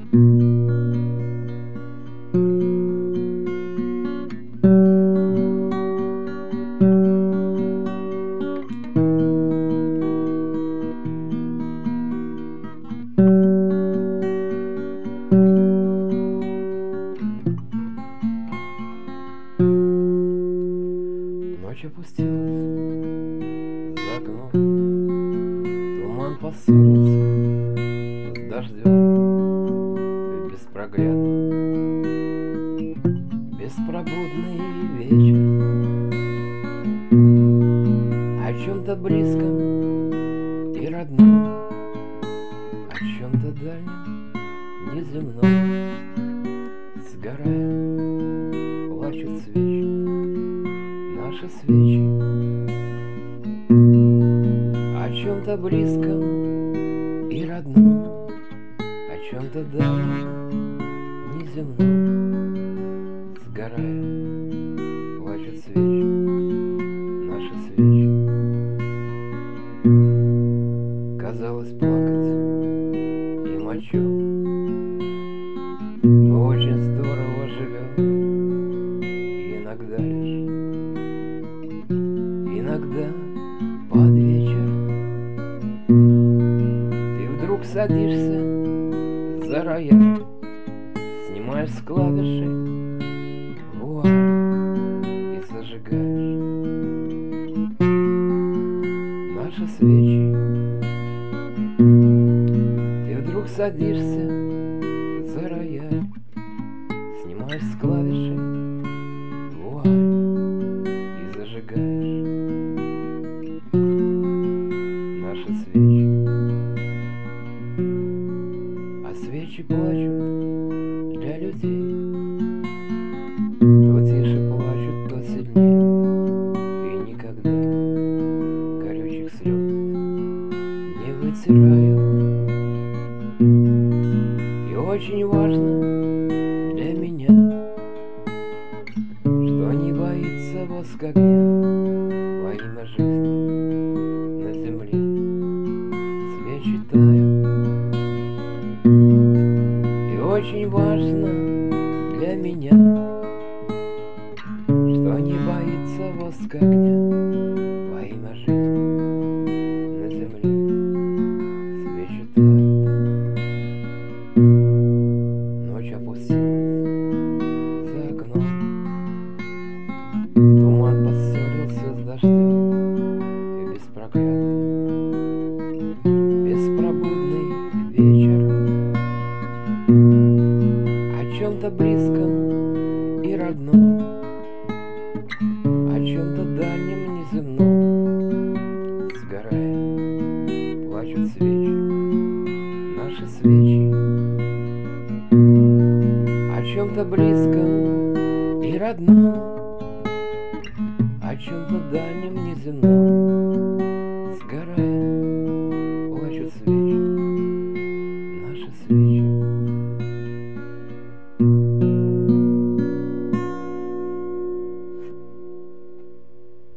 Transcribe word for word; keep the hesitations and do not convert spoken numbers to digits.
Ночь опустилась за окном, туман поссорился с дождем, и беспроглядный, беспробудный вечер о чем-то близком и родном, о чем-то дальнем, неземном. Сгорая, плачут свечи, наши свечи, о чем-то близком и родном, о чем-то дальнем, неземном. Сгорая, плачут свечи, наши свечи. Казалось, плакать им о чем? Мы очень здорово живем, и иногда лишь, иногда под вечер ты вдруг садишься за рояль, снимаешь с клавиши вуаль и зажигаешь наши свечи. Ты вдруг садишься за рояль, снимаешь с клавиши вуаль и зажигаешь наши свечи. А свечи плачут для людей, то тише плачут, то сильнее, и никогда горючих слез не вытирают. И очень важно для меня, что не боится воск огня во имя жизни на земле. Свечи тают. И очень важно для меня, что не боится воск огня во имя жизни на земле. Свечи тают. Ночь опустилась за окном, туман поссорился с дождем, и беспроглядный, беспробудный вечер о чем-то близком и родном, о чем-то дальнем, неземном. Сгорая, плачут свечи, наши свечи, о чем-то близком и родном, о чем-то дальнем, неземном.